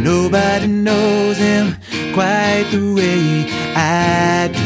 Nobody knows him quite the way I do.